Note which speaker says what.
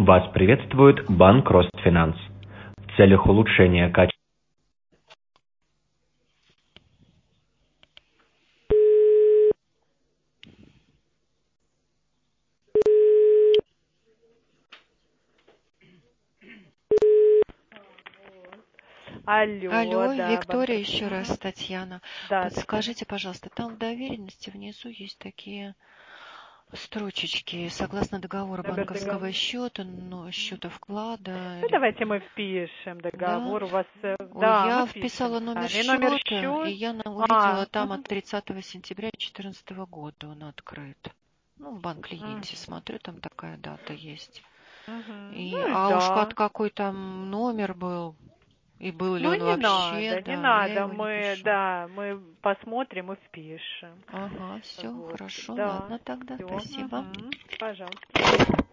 Speaker 1: Вас приветствует Банк Ростфинанс. В целях улучшения качества.
Speaker 2: Алло, да,
Speaker 3: Виктория, еще раз, Татьяна.
Speaker 2: Да,
Speaker 3: Подскажите, пожалуйста, там в доверенности внизу есть такие строчечки, согласно договору
Speaker 2: номер
Speaker 3: банковского
Speaker 2: договора.
Speaker 3: счета, счета вклада.
Speaker 2: Ну, давайте мы впишем
Speaker 3: Да.
Speaker 2: договор. У вас,
Speaker 3: Ой,
Speaker 2: да, мы
Speaker 3: я
Speaker 2: впишем
Speaker 3: вписала
Speaker 2: с
Speaker 3: номер
Speaker 2: вами. И номер
Speaker 3: счета, и
Speaker 2: счета.
Speaker 3: я увидела там
Speaker 2: Мгм.
Speaker 3: от 30 сентября 2014 года он открыт. Ну, в банк-клиенте смотрю, там такая дата есть.
Speaker 2: Мгм.
Speaker 3: И,
Speaker 2: Ну, и
Speaker 3: уж
Speaker 2: да.
Speaker 3: какой там номер был, и был ли
Speaker 2: Ну,
Speaker 3: он
Speaker 2: не
Speaker 3: вообще,
Speaker 2: надо, не
Speaker 3: да, я
Speaker 2: надо.
Speaker 3: его не пишу.
Speaker 2: Мы посмотрим и впишем.
Speaker 3: Ага, все,
Speaker 2: Вот,
Speaker 3: хорошо,
Speaker 2: да.
Speaker 3: ладно тогда,
Speaker 2: Все.
Speaker 3: спасибо.
Speaker 2: Пожалуйста.